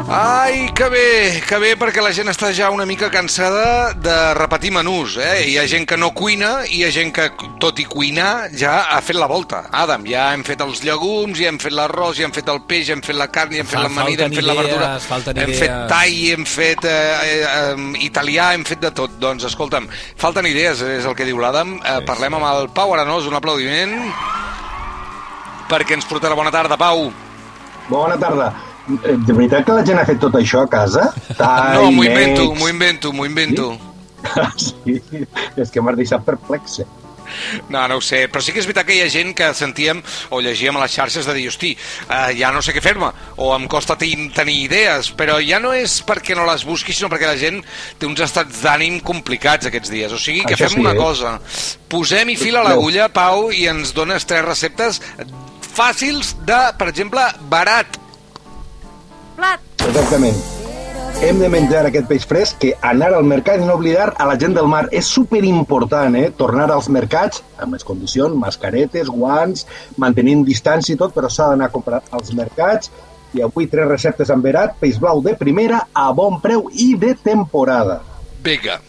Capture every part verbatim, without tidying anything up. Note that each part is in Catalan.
Ai, que bé, que bé, perquè la gent està ja una mica cansada de repetir menús, eh? Hi ha gent que no cuina i hi ha gent que, tot i cuinar, ja ha fet la volta. Adam, ja hem fet els llegums, ja hem fet l'arròs, ja hem fet el peix, ja hem fet la carn, ja hem fet l'amanida, hem fet la verdura, hem fet thai, hem fet eh, eh, italià, hem fet de tot. Doncs, escolta'm, falten idees, és el que diu l'Adam. Eh, parlem amb el Pau Arenós, un aplaudiment, perquè ens portarà. Bona tarda, Pau. Bona tarda. De veritat que la gent ha fet tot això a casa? No, m'ho invento, m'ho invento, m'ho invento. Sí? Sí, és que m'has deixat perplexe. No, no ho sé, però sí que és veritat que hi ha gent que sentíem o llegíem a les xarxes de dir, hosti, eh, ja no sé què fer-me, o em costa tenir idees, però ja no és perquè no les busqui, sinó perquè la gent té uns estats d'ànim complicats aquests dies. O sigui que això fem sí, una eh? cosa, posem-hi fil a l'agulla, Pau, i ens dones tres receptes fàcils de, per exemple, barat. Plat. Exactament. Hem de menjar aquest peix fresc, que anar al mercat i no oblidar a la gent del mar. És superimportant, eh? Tornar als mercats, amb les condicions, mascaretes, guants, mantenint distància i tot, però s'ha d'anar a comprar als mercats. I avui tres receptes amb verat, peix blau de primera, a bon preu i de temporada. Vinga.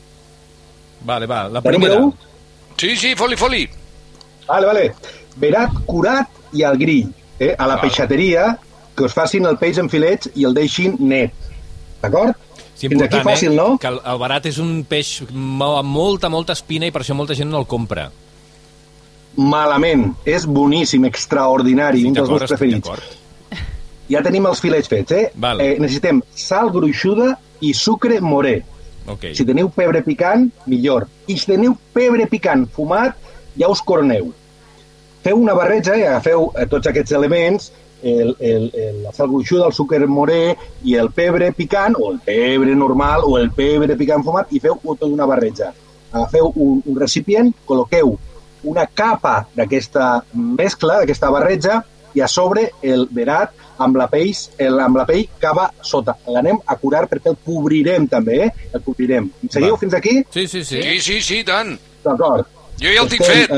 Vale, va, la primera. Sí, sí, foli, foli. Vale, vale. Verat curat i al grill, eh? A la vale. peixateria, que us facin el peix en filets i el deixin net. D'acord? Sí, Fins aquí fàcil, eh? no? Que el, el barat és un peix amb molta, molta espina i per això molta gent no el compra. Malament. És boníssim, extraordinari, un dels meus preferits. Ja tenim els filets fets, eh? Vale. eh? Necessitem sal gruixuda i sucre morè. Okay. Si teniu pebre picant, millor. I si teniu pebre picant fumat, ja us coroneu. Feu una barreja i agafeu eh, tots aquests elements, el, el, el, la sal gruixuda, el sucre morè i el pebre picant, o el pebre normal, o el pebre picant fumat, i feu tota una barreja. Agafeu un, un recipient, col·loqueu una capa d'aquesta mescla, d'aquesta barreja, i a sobre el verat amb la peix, el, amb la pell que va sota. L'anem a curar perquè el cobrirem també, eh? El cobrirem. Em seguiu fins aquí? Sí, sí, sí. Sí, sí, sí, tant. D'acord. Jo ja el tinc fet.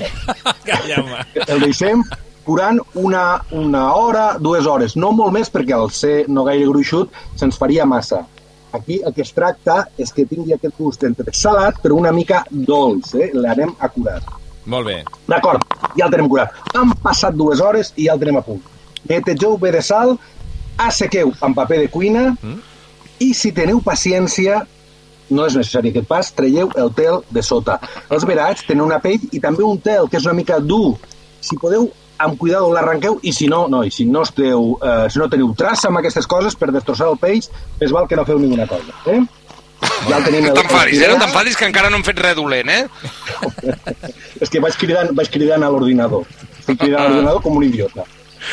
Eh, el deixem curant una, una hora, dues hores. No molt més perquè al ser no gaire gruixut se'ns faria massa. Aquí el que es tracta és que tingui aquest gust entre salat però una mica dolç. Eh? L'anem a curar. Molt bé. D'acord, ja el tenim curat. Han passat dues hores i ja el tenim a punt. Netegeu bé de sal, assequeu amb paper de cuina mm. i si teniu paciència, no és necessari aquest pas, traieu el tel de sota. Els verats tenen una pell i també un tel que és una mica dur. Si podeu, amb cuidado l'arranqueu, i si no, no, i si no, esteu, eh, si no teniu traça amb aquestes coses per destrossar el peix, més val que no feu ninguna cosa. Eh? Ja el tenim. No t'enfadis, eh? No t'enfadis, que encara no hem fet res dolent, eh? És que vaig cridant, vaig cridant a l'ordinador. Estic cridant a l'ordinador com un idiota.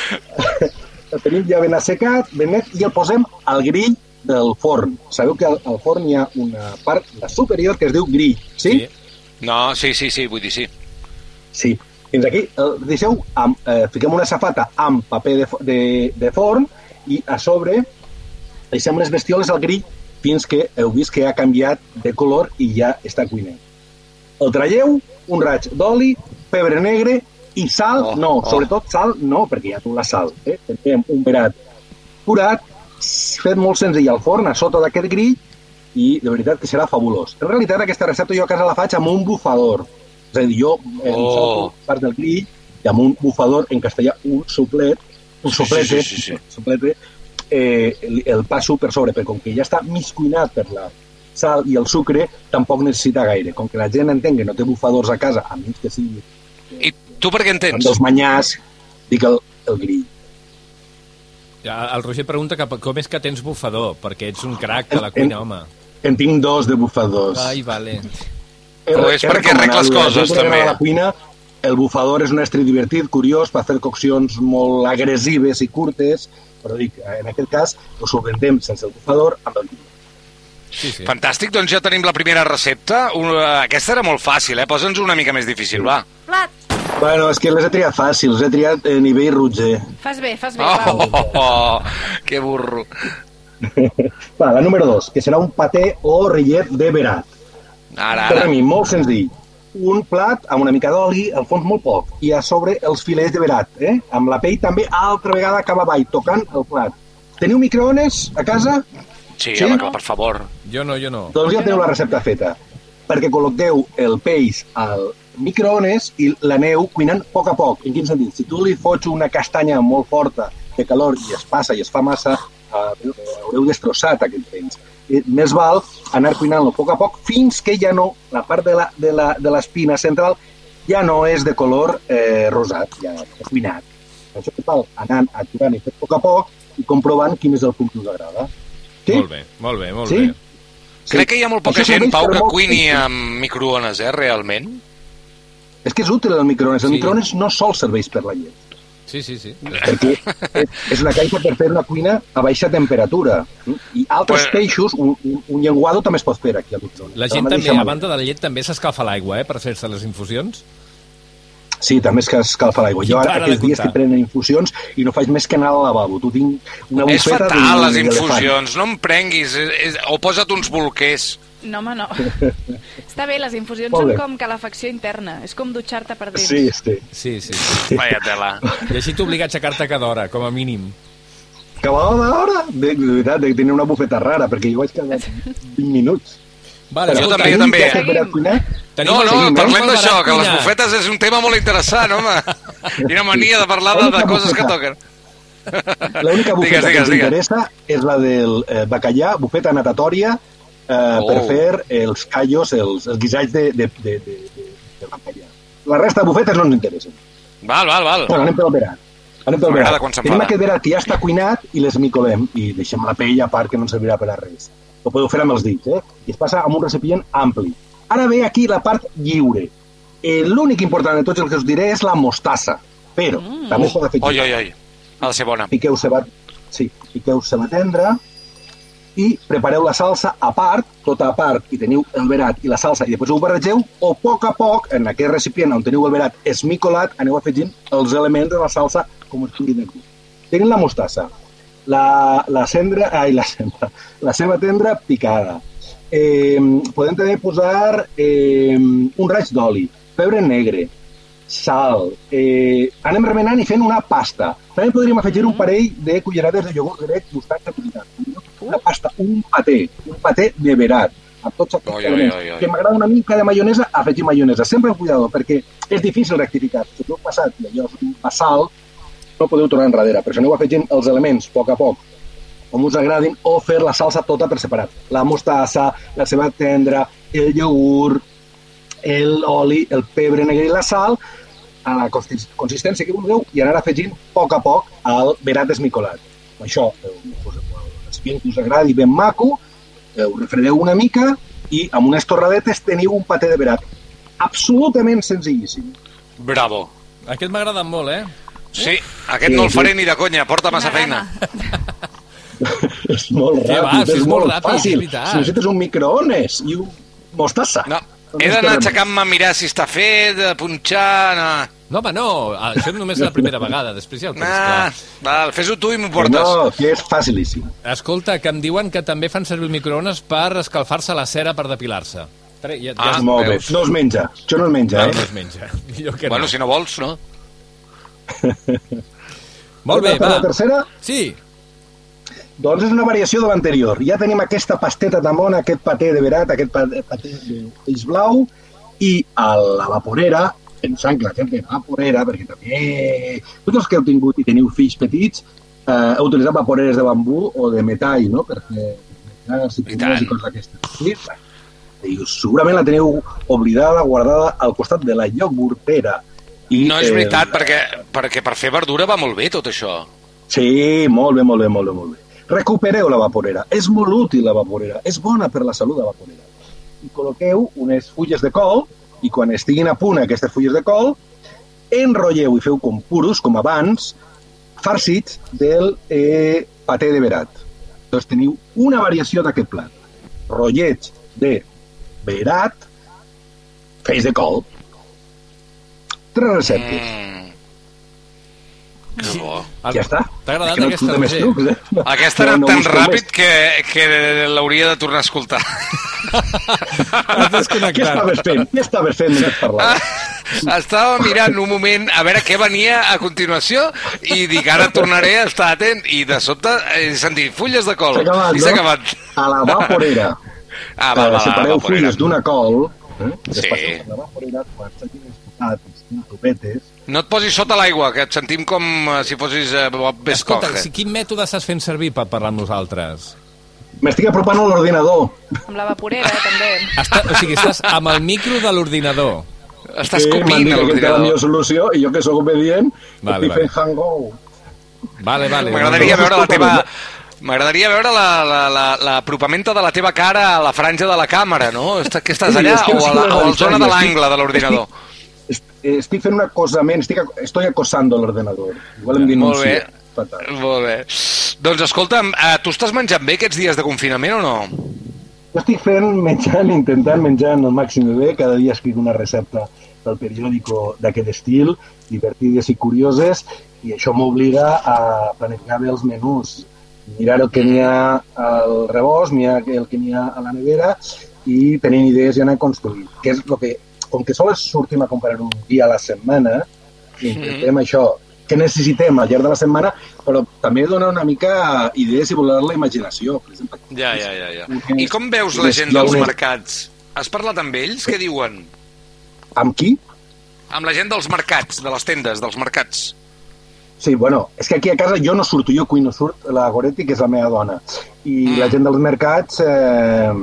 El tenim ja ben assecat, ben net, i el posem al grill del forn. Sabeu que al, al forn hi ha una part, la superior, que es diu grill, sí? Sí. No, sí, sí, sí, vull dir sí. Sí. Fins aquí, el deixeu, amb, eh, fiquem una safata amb paper de, de, de forn i a sobre deixem les bestioles al grill fins que heu vist que ha canviat de color i ja està cuinant. El traieu, un raig d'oli, pebre negre i sal, oh, no, oh. sobretot sal no, perquè ja tu la sal. Eh? Tenim un verat curat, fet molt senzill al forn, a sota d'aquest grill, i de veritat que serà fabulós. En realitat aquesta recepta jo a casa la faig amb un bufador. És a dir, jo eh, oh. salto part del grill i amb un bufador, en castellà, un suplet, un soplete, sí, sí, sí, sí. soplete eh, el, el passo per sobre, perquè com que ja està mig cuinat per la sal i el sucre, tampoc necessita gaire. Com que la gent entén que no té bufadors a casa, a menys que sigui... Eh, I tu per què en tens? Dels manyars, dic el, el grill. Ja, el Roger pregunta que com és que tens bufador, perquè ets un crac de la cuina, en, home. En tinc dos de bufadors. Ai, vale. Però és perquè arregles coses, també. A la cuina, el bufador és un estri divertit, curiós, per fer coccions molt agressives i curtes, però dic, en aquest cas, ho solventem sense el bufador amb el grill. Sí, sí. Fantàstic, doncs ja tenim la primera recepta. Aquesta era molt fàcil, eh? Posa'ns una mica més difícil, va. Plat. Bueno, és que les he triat fàcils, les he triat a nivell rutger. Fas bé, fas bé, oh, Pau. Oh, oh, oh, que burro. Va, la número dos, que serà un paté o rellet de verat. Ara, per ara. a mi, molt senzill. Un plat amb una mica d'oli, al fons molt poc, i a sobre els filets de verat, eh? Amb la pell també altra vegada cap avall, tocant el plat. Teniu microones a casa? Sí, Sí? home, clar, per favor. Jo no, jo no. Doncs ja teniu la recepta feta. Perquè col·loqueu el peix al microones i l'aneu cuinant a poc a poc. En quin sentit? Si tu li fots una castanya molt forta de calor i es passa i es fa massa, eh, haureu destrossat aquest peix. I més val anar cuinant-lo a poc a poc fins que ja no, la part de la, de la, de l'espina central ja no és de color eh, rosat, ja és cuinat. Això que val anant aturant i fet a poc a poc i comprovant quin és el punt que us agrada. Sí? Molt bé, molt bé, molt Sí? bé. Sí. Crec que hi ha molt poca Això gent, serveix Pau, per que molt cuini peixos. amb microones, eh, realment. És que és útil el microones. El Sí. microones no sol serveix per la llet. Sí, sí, sí. Perquè és una caixa per fer una cuina a baixa temperatura. I altres Pues- peixos, un, un, un llenguado també es pot fer aquí al microones. La De gent mateixa també, a manera. banda de la llet, també s'escalfa l'aigua, eh, per fer-se les infusions. Sí, també és que escalfa l'aigua. Jo I ara para aquests de dies comptar. que prenen infusions i no faig més que anar al lavabo. Tu tinc una És bufeta fatal, d'un les elefant. infusions. No em prenguis. És, és, o posa't uns bolquers. No, home, no. Està bé, les infusions Molt són bé. com calefacció interna. És com dutxar-te per dins. Sí, sí. Sí, sí, sí. Vaya tela. I així t'obliga a aixecar-te cada hora, com a mínim. Acabava d'hora, de, de veritat, de tenir una bufeta rara, perquè jo vaig quedar vint minuts. Vale, Jo escolta, també, jo Tenim també. que fer per cuinar? tenim No, el- no, seguim, eh? parlem Tenim el d'això, barat que les cuinar. bufetes és un tema molt interessant, home. Quina mania de parlar de, de L'única coses que bufeta. toquen. L'única bufeta Digues, que digues, ens digues. interessa és la del eh, bacallà, bufeta natatòria, eh, Oh. per fer els callos, els, els guisats de, de, de, de, de, de bacallà. La resta de bufetes no ens interessen. Val, val, val. Bueno, anem pel verat. Anem pel M'agrada verat. quan s'enfada. Tenim aquest verat que ja està cuinat i l'esmicolem i deixem la pell a part que no ens servirà per a res. Ho podeu fer amb els dits, eh? I es passa amb un recipient ampli. Ara ve aquí la part lliure. Eh, L'únic important de tots els que us diré és la mostassa, però mm. també es pot afegir. Oi, oi, oi. Ha de ser bona. Piqueu ceba, sí, piqueu ceba tendra i prepareu la salsa a part, tota a part, i teniu el verat i la salsa, i després ho barregeu, o a poc a poc, en aquest recipient on teniu el verat esmicolat, aneu afegint els elements de la salsa com us pugui dir. Tenim la mostassa, la, la cendra, ai, la cendra, la ceba tendra picada. Eh, podem també posar eh, un raig d'oli, pebre negre, sal, eh, anem remenant i fent una pasta. També podríem afegir un parell de cullerades de iogurt grec mostatza cuitat. Una pasta, un paté, un paté de verat, amb tots aquests Oi, oi, elements. oi, oi. Que m'agrada una mica de maionesa, afegir maionesa. Sempre amb cuidado, perquè és difícil rectificar. Si us heu passat i allò és un passal, no podeu tornar enrere. Per això aneu afegint els elements a poc a poc, com us agradin, o fer la salsa tota per separat. La mostassa, la ceba tendra, el iogurt, l'oli, el pebre negre i la sal, a la consis- consistència que vulgueu, i anar afegint a poc a poc el verat esmicolat. Això, eh, poseu el recipient que us agradi ben maco, eh, ho refredeu una mica i amb unes torradetes teniu un paté de verat. Absolutament senzillíssim. Bravo. Aquest m'ha agradat molt, eh? Sí, aquest no el faré ni de conya, porta massa feina. És molt Què ràpid, va, si és és molt molt ràpid, és fàcil. veritat. Si necessites un microones i un mostassa. No, Doncs he no d'anar esperem. aixecant-me a mirar si està fet, de punxar... No, No, home, no, això només és la primera vegada, després ja ho tens nah, clar. val, fes-ho tu i m'ho portes. No, que és facilíssim. Escolta, que em diuen que també fan servir el microones per escalfar-se la cera per depilar-se. Tre- Ja, Ah, ja, Molt bé. veus? No es menja. Això no es menja, no, eh? no es menja. Millor que Bueno, no. si no vols, no? Molt bé, Per la va. tercera, Sí, doncs és una variació de l'anterior. Ja tenim aquesta pasteta tan bona, aquest paté de verat, aquest pa- paté de peix blau, i a la vaporera, pensant que la gent té vaporera, perquè també tots els que heu tingut i teniu fills petits eh, heu utilitzat vaporeres de bambú o de metall, no?, per fer metall, I tant. i coses d'aquestes. Sí? I segurament la teniu oblidada, guardada al costat de la iogurtera. I, No és eh, veritat, perquè, perquè per fer verdura va molt bé tot això. Sí, molt bé, molt bé, molt bé, molt bé. Recupereu la vaporera. És molt útil la vaporera. És bona per la salut de la vaporera. I col·loqueu unes fulles de col i quan estiguin a punt aquestes fulles de col, enrotlleu i feu com puros, com abans, farcits del eh, paté de verat. Doncs teniu una variació d'aquest plat. Rotllets de verat, feix de col. Tres receptes. Mm. Que bo. Ja està. T'ha agradat És que no aquesta, té més Roger? trucs, eh? Aquesta era No, no tan busco ràpid més. que, que l'hauria de tornar a escoltar. Has Què desconnectat. estaves fent? Què estaves fent mentre parlaves? estava mirant un moment a veure què venia a continuació i dic, ara tornaré a estar atent i de sobte he sentit fulles de col. S'ha acabat, I s'ha no? acabat. A la vaporera. Ah, va, va, eh, separeu va, fulles d'una col, eh? Sí. Després, a la vaporera, quan s'hagin escoltat els topetes, No et posis sota l'aigua, que et sentim com eh, si fossis eh, Bob Escolta, Escoge. si, quin mètode estàs fent servir per parlar amb nosaltres? m'estic apropant a l'ordinador. Amb la vaporera, també. Està, o sigui, estàs amb el micro de l'ordinador. Estàs que m'han copint dit a que aquesta era la millor l'ordinador. solució i jo que sóc obedient Vale, estic vale. fent hangout. Vale, vale. M'agradaria no, no, veure la escolta, teva... no. M'agradaria veure la- la- la- l'apropamenta de la teva cara a la franja de la càmera, no? Est- Que estàs Sí, allà és que no o a sé la, la o a la veritat, zona de estic- l'angle de l'ordinador? Est- Estic fent un acosament, estic, ac- estoy acosando l'ordenador. Igual em Molt bé. denuncia. Fatal. Molt bé. Doncs escolta'm, eh, tu estàs menjant bé aquests dies de confinament o no? Jo estic fent, menjant, intentant menjar el màxim de bé. Cada dia escric una recepta del periòdico d'aquest estil, divertides i curioses, i això m'obliga a planificar bé els menús. Mirar el que n'hi ha al rebost, mirar el que n'hi ha a la nevera i tenint idees i anar construint. Que és el que, com que sols sortim a comprar un dia a la setmana, intentem això, què necessitem al llarg de la setmana, però també donar una mica idees i volar la imaginació. Per exemple, Ja, ja, ja. ja. Unes- I com veus la unes gent dels llaunes- mercats? Has parlat amb ells? Què diuen? amb qui? Amb la gent dels mercats, de les tendes, dels mercats. Sí, bueno, és que aquí a casa jo no surto, jo cuino, surt la Goretti, que és la meva dona. I Mm. la gent dels mercats eh,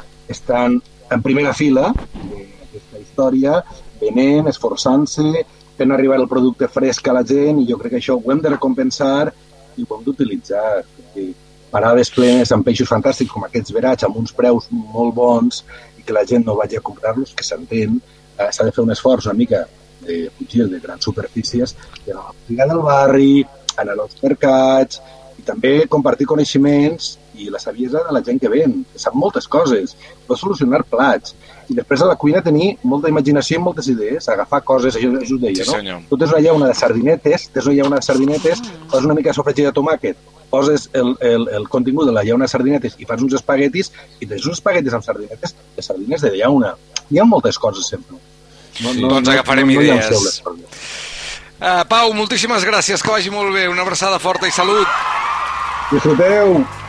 estan en primera fila d'aquesta història, venent, esforçant-se, fent arribar el producte fresc a la gent, i jo crec que això ho hem de recompensar i ho hem d'utilitzar. Perquè parades plenes amb peixos fantàstics com aquests verats, amb uns preus molt bons, i que la gent no vagi a comprar-los, que s'entén, eh, s'ha de fer un esforç una mica de fugir de grans superfícies, d'anar a la botiga del barri, anar als mercats, i també compartir coneixements i la saviesa de la gent que ven, que sap moltes coses, pot solucionar plats. I després a la cuina tenir molta imaginació i moltes idees, agafar coses, això, això ho deia, Sí, senyor. no? Tu tens una llauna de sardinetes, tens una llauna de sardinetes, poses una mica de sofregit de tomàquet, poses el, el, el contingut de la llauna de sardinetes i fas uns espaguetis, i tens uns espaguetis amb sardinetes, de sardines de llauna. Hi ha moltes coses sempre. No, Sí. Doncs agafarem no, no idees. llanceu les coses. Uh, Pau, moltíssimes gràcies, que vagi molt bé. Una abraçada forta i salut. Disfruteu!